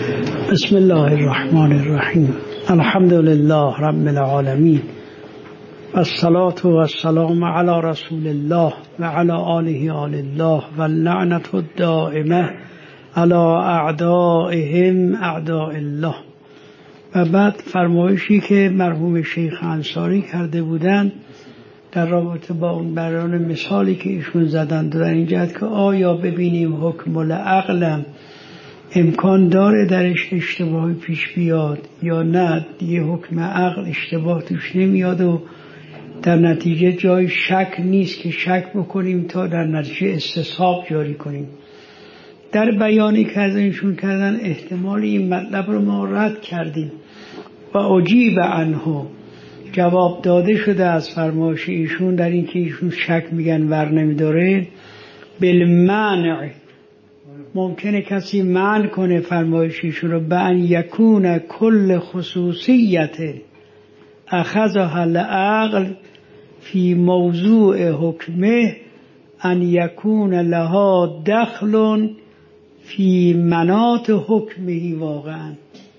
بسم الله الرحمن الرحیم. الحمد لله رب العالمین، الصلاة والسلام علی رسول الله و علی آله الله و اللعنة الدائمه علی اعدائهم اعداء الله. و بعد فرمایشی که مرحوم شیخ انصاری کرده بودند در رابطه با اون بیان مثالی که ایشون زدند در این جهت که آیا ببینیم حکم العقل امکان داره درش اشتباهی پیش بیاد یا نه، دیگه حکم عقل اشتباه توش نمیاد و در نتیجه جای شک نیست که شک بکنیم تا در نتیجه استصحاب جاری کنیم. در بیانی که از ایشون کردن احتمال این مطلب رو ما رد کردیم و اجیب عنه، جواب داده شده از فرمایش ایشون در این که ایشون شک میگن ور نمیداره. بالمنع، ممکنه کسی منع کنه فرمایش ایشون رو، به ان یکون کل خصوصیت اخذها العقل فی موضوع حکمه ان یکون لها دخل فی مناط حکمه. واقعا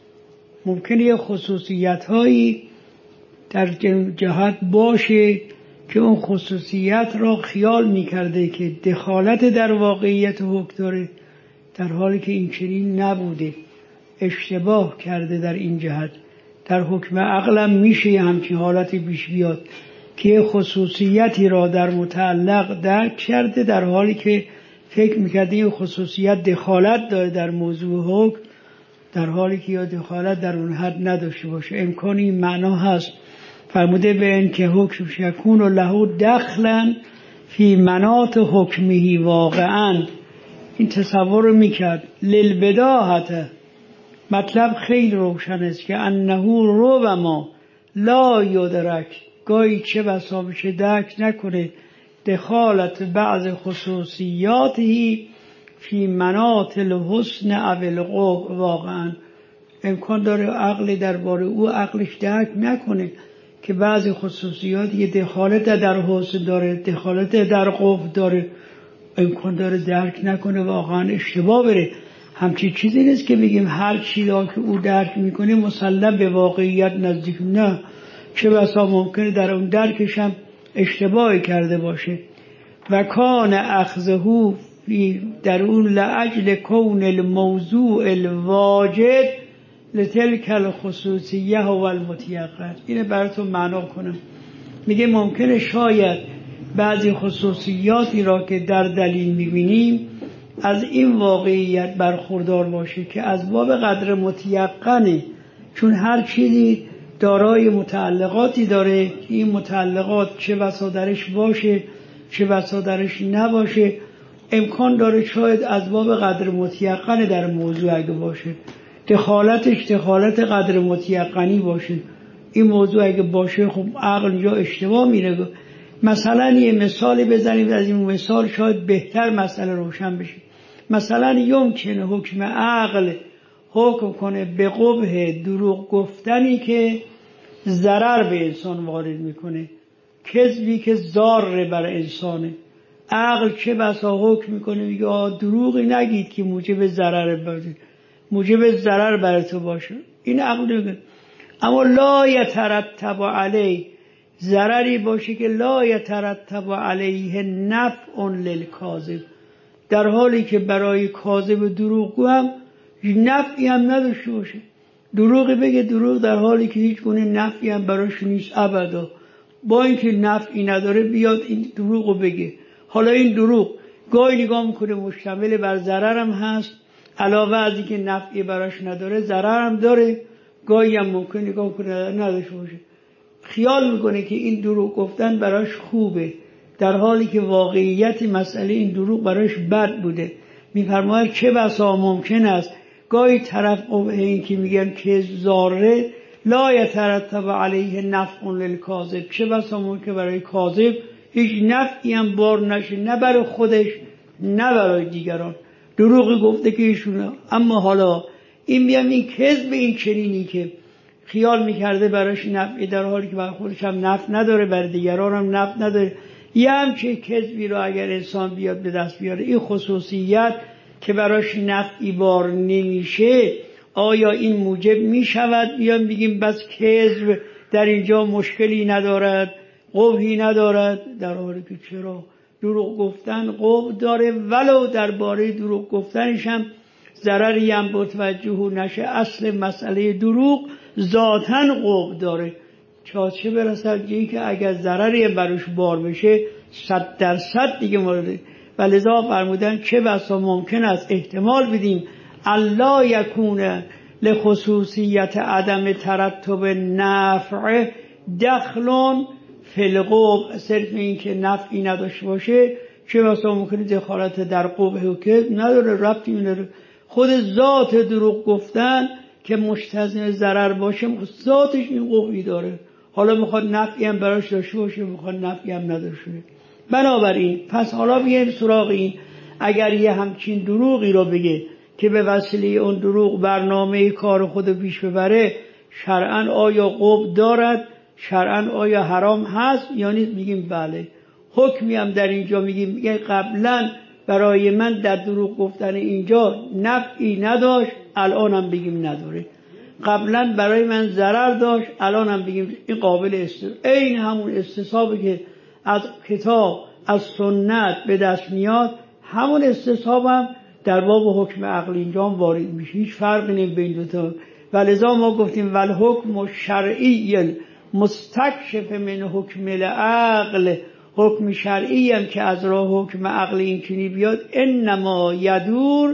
ممکنه یه خصوصیت هایی در جهت باشه که اون خصوصیت را خیال میکرده که دخالت در واقعیت حکم داره، در حالی که این چنین نبوده، اشتباه کرده در این جهت. در حکم عقلم میشه همچین حالتی پیش بیاد که خصوصیتی را در متعلق درک کرده در حالی که فکر میکرده این خصوصیت دخالت داره در موضوع حکم، در حالی که یا دخالت در اون حد نداشته باشه. امکان این معنا هست. فرموده به این که حکم شکون و له دخلا فی مناط حکمه. واقعا این تصور رو میکرد. للبداهت، مطلب خیلی روشن است که انه ربما لا یدرک، گاهی چه بسا بشه درک نکنه، دخالت بعض خصوصیاتی فی مناط الحسن او القبح. واقعا امکان داره عقل درباره او عقلش درک نکنه که بعضی خصوصیات یه دخالت در حسن داره، دخالت در قبح داره، امکان داره درک نکنه، واقعا اشتباه بره. همچی چیزی نیست که بگیم هر چیزی که او درک میکنه مسلم به واقعیت نزدیک، نه، چه بسا ممکنه در اون درکش هم اشتباهی کرده باشه. و کان اخذه در اون لاجل کون الموضوع الواجد لتلک الخصوصیه و المتیقن. اینه براتون معنا کنم. میگه ممکنه شاید بعضی خصوصیاتی را که در دلیل میبینیم از این واقعیت برخوردار باشه که از باب قدر متیقنه، چون هر چیزی دارای متعلقاتی داره که این متعلقات چه بسا درش باشه چه بسا درش نباشه. امکان داره شاید از باب قدر متیقن در موضوع اگه باشه، دخالتش دخالت قدر متیقنی باشه. این موضوع اگه باشه خب عقل اینجا اشتباه میره. مثلا یه مثالی بزنیم، از این مثال شاید بهتر مسئله روشن بشه. مثلا یمکنه حکم عقل حکم کنه به قبح دروغ گفتنی که ضرر به انسان وارد میکنه، کذبی که ضار بر انسانه. عقل چه بسا حکم میکنه میگه دروغی نگید که موجب ضرر بر تو باشه، این عقل میگه. اما لا یترتب علیه، ضرری باشه که لا یترتب علیه نفع للکاذب، در حالی که برای کاذب دروغگو هم نفعی هم نداشته باشه. دروغی بگه دروغ در حالی که هیچ گونه نفعی هم براش نیست ابدا، با اینکه نفعی نداره بیاد این دروغو بگه. حالا این دروغ گاهی نگاه میکنه مشتمل بر ضرر هم هست، علاوه از اینکه نفعی براش نداره ضرر هم داره، گاهی هم ممکن نگاه کنه نداشته باشه. خیال میکنه که این دروغ گفتن براش خوبه، در حالی که واقعیت مسئله این دروغ براش بد بوده. میفرماید چه بسا ممکن است گاهی طرف این که میگن که ضاره لا یترتب علیه نفع للکاذب، چه بسا ممکن برای کاذب هیچ نفعی هم بار نشه، نه برای خودش نه برای دیگران. دروغی گفته که ایشونه. اما حالا این بیام این کذب این چنینی که خیال میکرده براش نفعی در حالی که برای خودش هم نفع نداره، برای دیگران هم نفع نداره. یه همچه کذبی رو اگر انسان بیاد به دست بیاره، این خصوصیت که براش نفعی بار نمیشه آیا این موجب می شود بیان بگیم بس کذب در اینجا مشکلی ندارد، قبحی ندارد؟ در حالی که چرا دروغ گفتن قبح داره، ولو درباره دروغ گفتنش هم ضرری هم متوجه نشه. اصل مسئله دروغ ذاتاً قبح داره، چه برسد جایی که اگر ضرری برش بار بشه 100% دیگه مورد. و لذا فرمودن چه بسا ممکن است احتمال بدیم الا یکون لخصوصیت عدم ترتب نفع دخلون فی القبح، صرف این که نفعی نداشته باشه چه بسا ممکنه دخالت در قبح و کذب نداره، ربطی نداره. خود ذات دروغ گفتن که مستلزم ضرر باشه ذاتش این قبحی داره، حالا میخواد نفعی هم براش داشته باشه، میخواد نفعی هم نداشته. بنابراین پس حالا بیایم سراغ این، اگر یه همچین دروغی رو بگه که به وسیله اون دروغ برنامه کار خود پیش ببره، شرعاً آیا قبح دارد؟ شرعاً آیا حرام هست یا نیست؟ میگیم بله. حکمی هم در اینجا میگیم قبلا برای من در دروغ گفتن اینجا نفعی نداشت، الان هم بگیم نداره. قبلا برای من ضرر داشت، الان هم بگیم این قابل استصحاب. این همون استصحابی که از کتاب از سنت به دست میاد، همون استصحاب هم در باب حکم عقل اینجا هم وارد میشه، هیچ فرقی نمیشه بین دو تا. ولذا ما گفتیم والحکم شرعی مستکشف من حکم العقل، حکم شرعی هم که از راه حکم عقل این چنین بیاد، انما یدور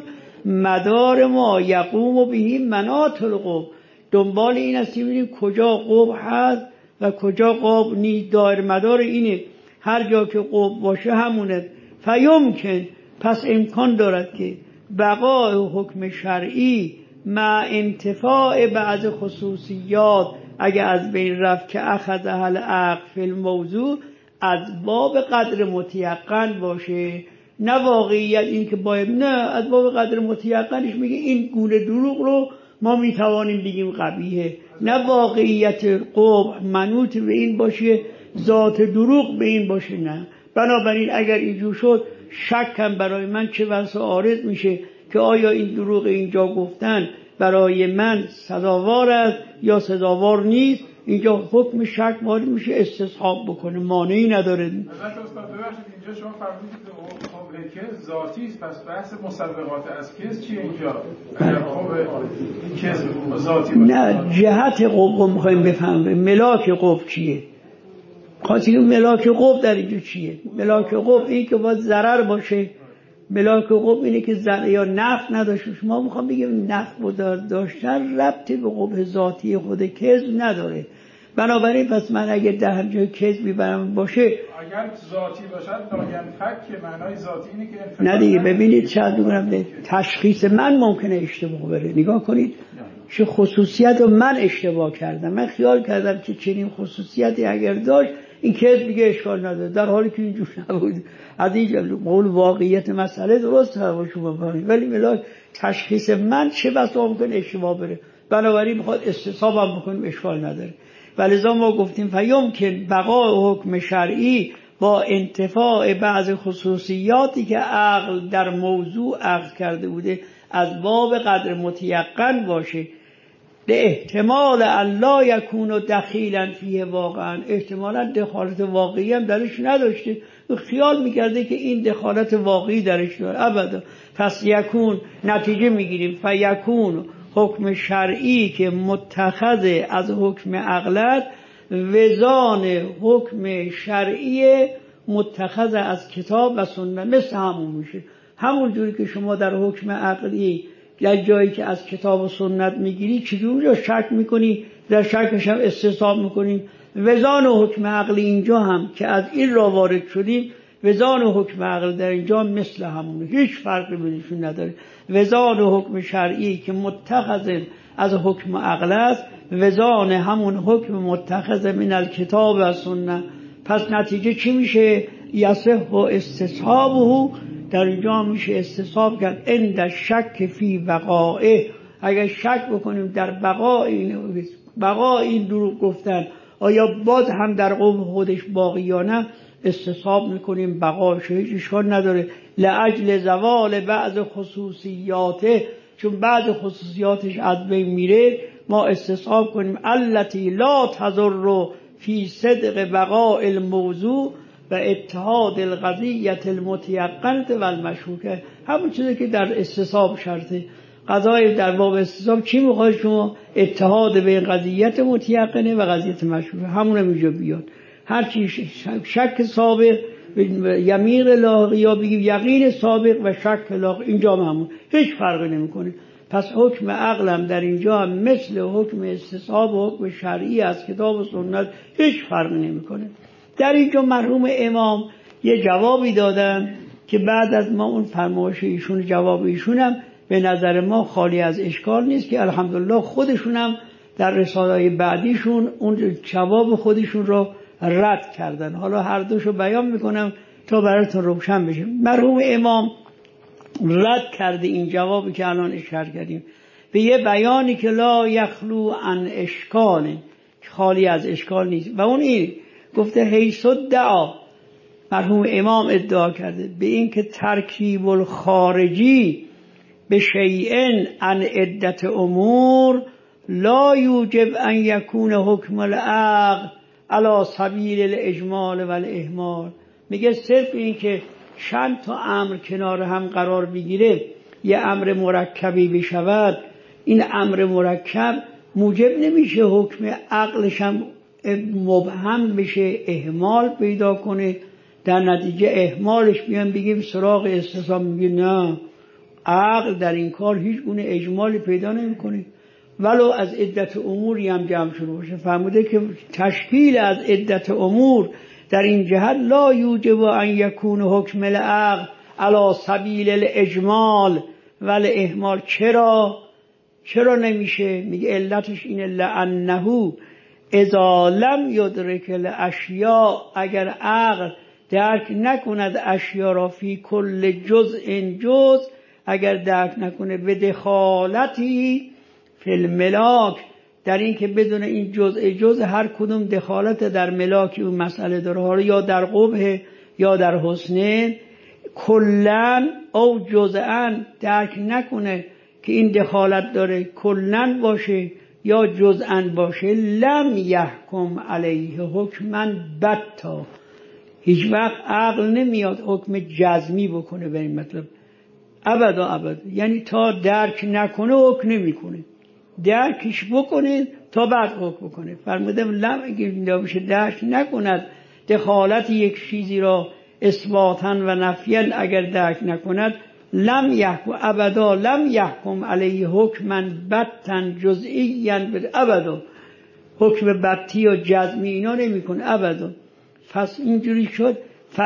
مدار ما یقوم بهی مناط القبح، دنبال این است که ببینیم کجا قبح هست و کجا قبح نیست، دایر مدار اینه، هر جا که قبح باشه همونه. فیمکن، پس امکان دارد که بقای حکم شرعی مع انتفاع بعض خصوصیات اگه از بین رفت که اخذ اهل عقل فی الموضوع، از باب قدر متیقن باشه، نه واقعیت این که باید، نه از باب قدر متیقنش میگه این گونه دروغ رو ما میتوانیم بگیم قبیحه، نه واقعیت قبح منوط به این باشه، ذات دروغ به این باشه، نه. بنابراین اگر اینجور شد شک هم برای من چه بسا عارض میشه که آیا این دروغ اینجا گفتن برای من سزاوار است یا سزاوار نیست. اینجا حکم شک وارد میشه، استصحاب بکنه، مانعی نداره. اینجا شما فرمودید که قبل کذب ذاتی است، پس بحث مسبقات از کذب چیه اینجا؟ اگر این کذب ذاتی باشه، نه جهت قبح میخوایم بفهمیم ملاک قبح چیه. خاطر ملاک قبح در اینجا چیه؟ ملاک قبح این که باید ضرر باشه، ملاک قبح اینه که ضرر یا نفع نداشته. ما میخوام بگیم نفع داشتن ربطی به قبح ذاتی خود کذب نداره. بنابراین پس من اگر در هر جای کذبی برام باشه، اگر ذاتی باشد ناینفک، که معنای ذاتی اینه که نه دیگه. ببینید چقدر میگم تشخیص من ممکنه اشتباه بره. نگاه کنید چه خصوصیت رو من اشتباه کردم، من خیال کردم که چنین خصوصیتی اگر داشت این کذب دیگه اشکال نداره، در حالی که اینجور نبود. از این قول واقعیت مسئله درست هست شما بفهمید، ولی ملاک تشخیص من چه بسا ممکنه اشتباه بره. بنابراین میخواد استصحاب هم بکنیم، اشکال نداره. ولذا ما گفتیم فیمکن بقای حکم شرعی با انتفاع بعض خصوصیاتی که عقل در موضوع عقل کرده بوده از باب قدر متیقن باشه، به احتمال الله یکون دخیلا فیه، واقعا احتمالا دخالت واقعی هم درش نداشته، خیال میکرده که این دخالت واقعی درش داره، ابدا. پس یکون نتیجه میگیریم فیکون حکم شرعی که متخذ از حکم عقلت وزان حکم شرعی متخذ از کتاب و سنت، مثل همون میشه. همون جوری که شما در حکم عقلی در جایی که از کتاب و سنت میگیری چجوری شک میکنی، در شکش هم استصحاب میکنیم. وزان حکم عقلی اینجا هم که از این را وارد شدیم، وزان حکم عقل در اینجا مثل همونه، هیچ فرقی بینشون نداره. وزان حکم شرعی که متخذ از حکم عقل است، وزان همون حکم متخذ من الکتاب و سنت. پس نتیجه چی میشه؟ یصح و استصحابه، در اینجا میشه استصحاب کرد عند شک فی وقائه. اگر شک بکنیم در بقا این دروغ گفتن آیا باز هم در قوم خودش باقی یا نه، استصحاب میکنیم بقاش، هیچ اشکال نداره. لاجل زوال بعض خصوصیاته، چون بعد خصوصیاتش از بین میره ما استصحاب کنیم التی لا تضر فی صدق بقاء الموضوع و اتحاد القضیة المتیقنة و المشکوکه. همون چیزی که در استصحاب شرطه. قضای در باب استصحاب چی میخواد شما؟ اتحاد بین قضیت متیقنه و قضیت مشکوکه. همون هم اینجا بیاد. هرچی شک سابق یمین لاحق یا بگیم یقین سابق و شک لاحق اینجا همون هیچ فرقی نمیکنه. پس حکم عقلم در اینجا هم مثل حکم استصحاب و حکم شرعی از کتاب و سنت هیچ فرقی نمیکنه. در اینجا مرحوم امام یه جوابی دادن که بعد از ما اون فرمایش ایشون جواب ایشونم به نظر ما خالی از اشکال نیست که الحمدلله خودشونم در رساله‌های بعدیشون اون جواب خودشون رو رد کردن. حالا هر دوشو بیان میکنم تا براتون روشن بشه. مرحوم امام رد کرده این جوابی که الان اشاره کردیم به یه بیانی که لا یخلو عن اشکال، خالی از اشکال نیست و اون این گفته حیث دعا، مرحوم امام ادعا کرده به این که ترکیب الخارجی به شیئن عن عدت امور لا یوجب ان یکون حکم العقل علی سبیل الاجمال و الاهمال. میگه صرف این که چند تا امر کنار هم قرار بگیره یه امر مرکبی بشود، این امر مرکب موجب نمیشه حکم عقلش هم مبهم بشه، اهمال پیدا کنه، در نتیجه اهمالش بیان بگیم سراغ استصحاب. میگه نه، عقل در این کار هیچ گونه اجمالی پیدا نمیکنه ولو از عدت اموری هم جمع شده باشه. فرموده که تشکیل از عدت امور در این جهت لا یوجب ان یکون حکم العقل علی سبیل الاجمال و الاهمال. چرا نمیشه؟ میگه علتش اینه لانه اذا لم یدرک الاشیاء، اگر عقل درک نکند اشیا را فی کل جزء، اگر درک نکنه به دخالتی فی الملاک، در این که بدون این جزء هر کدوم دخالت در ملاک اون مسئله داره، حالا یا در قبح یا در حسن، کلن او جزءا درک نکنه که این دخالت داره کلن باشه یا جزءا باشه، لم یحکم علیه حکما بتا. هیچ وقت عقل نمیاد حکم جزمی بکنه به این مطلب، ابدا. یعنی تا درک نکنه حکم نمیکنه، درکش بکنه تا بعد حکم بکنه. فرمودم لم اگه بشه درک نکند دخالت یک چیزی را اثباتا و نفیا، اگر درک نکند لم یحکم ابدا، لم یحکم علیه حکما بتا جزئیا ابدا، حکم بتی و جزمی اینا نمیکنه ابدا. پس اینجوری شد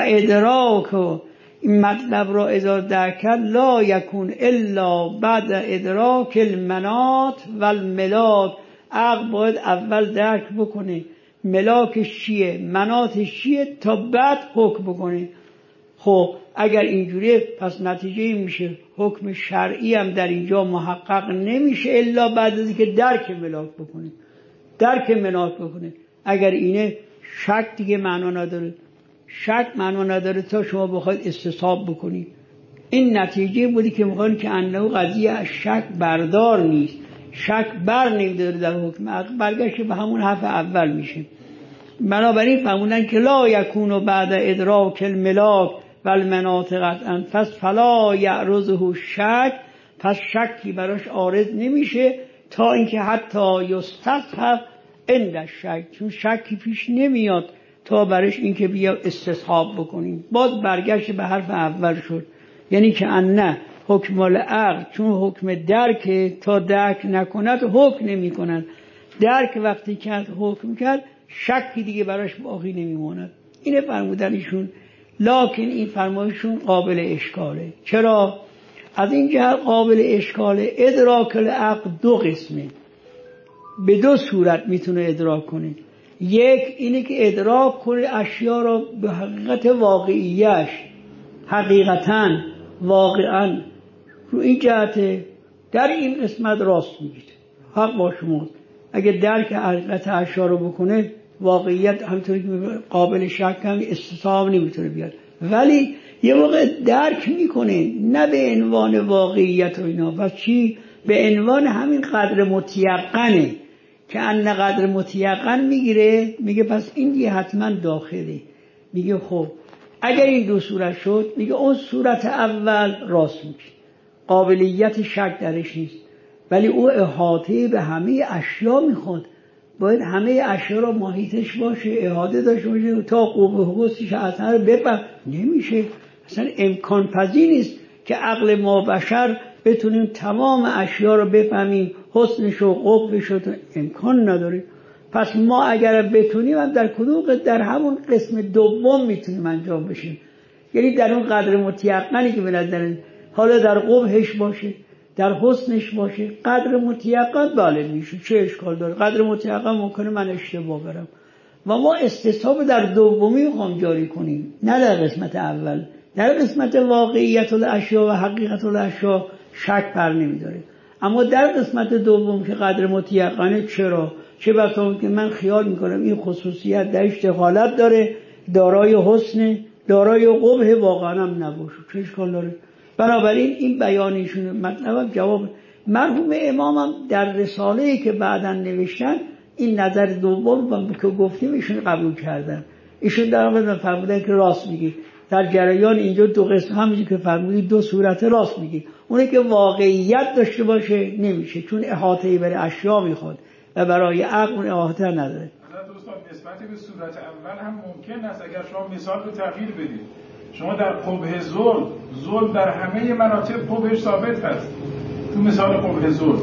فادراک، این مطلب را اذا درک لا یکون الا بعد ادراک المناط و الملاک. عقل باید اول درک بکنه ملاکش چیه مناطش چیه تا بعد حکم بکنه. خب اگر اینجوریه پس نتیجه این میشه حکم شرعی هم در اینجا محقق نمیشه الا بعد از اینکه درک ملاک بکنه، درک مناط بکنه. اگر اینه شک دیگه معنا نداره، شک معنا نداره تا شما بخواید استصحاب بکنید. این نتیجه بودی که میخواین که انه قضیه از شک بردار نیست، شک بر نمیداره در حکم عقل، برگشت به همون حرف اول میشه. بنابراین فرمودن که لا یکون بعد ادراک الملاک و المناط قطعا فلا یعرضه شک، پس شکی براش عارض نمیشه تا اینکه حتی یستصحب عند الشک، چون شکی پیش نمیاد تا برش اینکه بیا استصحاب بکنیم. باز برگشت به حرف اول شد، یعنی که نه حکم العقل چون حکم درک تا درک نکند حکم نمی کند، درک وقتی کرد حکم کرد شکی دیگه براش باقی نمیماند. اینه فرمودن ایشون. لکن این فرمایشون قابل اشکاله. چرا؟ از این جهت قابل اشکاله ادراک العقل دو قسمه، به دو صورت میتونه ادراک کنه. یک اینه که ادراک کنه اشیا را به حقیقت واقعیش، حقیقتاً واقعاً. رو این جهت در این قسمت راست میگید، حق با شماست. اگه درک حقیقت اشیا رو بکنه واقعیت همطوری که قابل شک هم استصحاب نمیتونه بیاد. ولی یه موقع درک میکنه، نه به عنوان واقعیت و اینا، و چی به عنوان همین قدر متیقنه که ان قدر متیقن میگیره، میگه پس این دیگه حتما داخلی. میگه خب اگر این دو صورت شد، میگه اون صورت اول راست میشه، قابلیت شک درش نیست، ولی او احاطه به همه اشیا میخواد، باید همه اشیا را محیطش باشه، احاطه داشته باشه تا قوه حواسش اثر بفهم. نمیشه، اصلا امکان پذیر نیست که عقل ما بشر بتونیم تمام اشیا رو بفهمیم، حسنش و قبحش رو امکان نداره. پس ما اگر بتونیم هم در کدوم در همون قسم دوم میتونیم انجام بشیم، یعنی در اون قدر متیقنی که به نظر حالا در قبحش باشه، در حسنش باشه، قدر متیقن بله میشه، چه اشکال داره؟ قدر متیقن ممکنه من اشتباه برم و ما استصحاب در دومی میخوام جاری کنیم، نه در قسمت اول. در قسمت واقعیت الاشیا و حقیقت الاشیا شک بر نمیداره، اما در قسمت دوم که قدر متیقنه، چرا؟ چه بسا که من خیال میکنم این خصوصیت درش دخالت داره، دارای حسن، دارای قبح، واقعا هم نباشه، چه اشکال داره؟ بنابراین این بیانیشون مطلب جواب مرحوم امامم در رساله‌ای که بعداً نوشتن این نظر دوم که گفتیم ایشون قبول کردن. ایشون در واقع فرمودن که راست میگی، در جریان اینجا دو قسم همونجوری که فرمودید دو صورت راست میگی. اونه که واقعیت داشته باشه نمیشه، چون احاطه‌ای برای اشیا میخواد و برای عقل اون احاطه نداره. حضرت استاد نسبت به صورت اول هم ممکن است اگر شما مثال به تغییر بدید، شما در قبح ظلم در همه مراتب قبحش ثابت هست، تو مثال قبح ظلم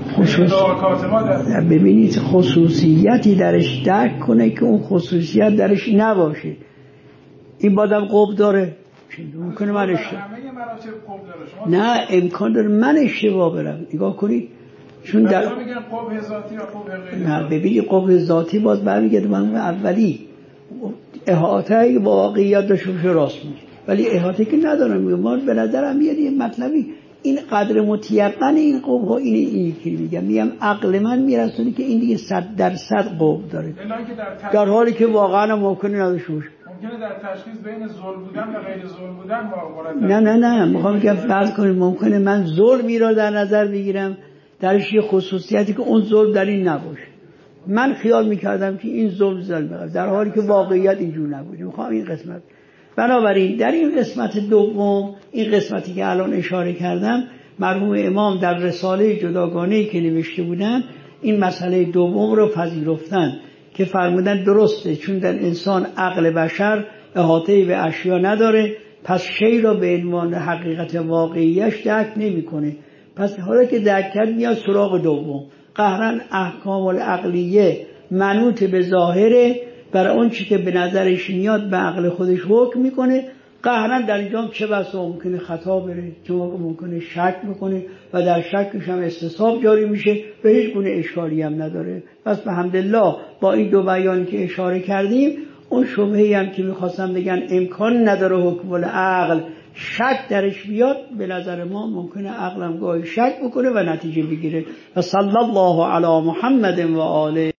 ببینید خصوصیتی درش درک کنه که اون خصوصیت درش نباشه. این بادم قبح داره، ممکنه من اشتباه، نه امکان داره من اشتباه برم. نگاه کنید چون در قبح ذاتی و قبح غیری، نه ببینید قبح ذاتی باز برمیگرده من اولی احاطه واقعیت داشته باشه راست میگه، ولی احاطه که ندارم. ما به نظرم میاد یه مطلبی این قدر متیقن این قبح این که میگم عقل من میرسونه که این دیگه 100% قبح داره، در حالی که واقعا ممکنه نداشته باشه. ممکنه در تشخیص بین ظلم بودن و غیر ظلم بودن نه میخوام که فرض کنید ممکنه من ظلمی را در نظر بگیرم درش یه خصوصیتی که اون ظلم در این نباشه، من خیال میکردم که این ظلم در حالی که واقعیت اینجور نبوده. میخوام این قسمت، بنابراین در این قسمت دوم، این قسمتی که الان اشاره کردم، مرحوم امام در رساله جداگانه‌ای که نوشته بودن این مسئله دوم رو پذیرفتن که فرمودن درسته، چون در انسان عقل بشر احاطه‌ای به اشیا نداره، پس شی را به عنوان حقیقت واقعیش درک نمی‌کنه. پس حالا که درک کرد میاد سراغ دوم، قهرن احکام العقلیه منوط به ظاهره، برای اون چی که به نظرش میاد به عقل خودش حکم میکنه. قهرن در اینجا چه بسا ممکنه خطا بره، چه ممکنه شک بکنه و در شکش هم استصحاب جاری میشه، به هیچ گونه اشکالی هم نداره. پس به حمدالله با این دو بیانی که اشاره کردیم، اون شبهه‌ای هم که میخواستم بگن امکان نداره حکم العقل شک درش بیاد، به نظر ما ممکنه عقلم گاهی شک بکنه و نتیجه بگیره. و صلی الله علی محمد و آله.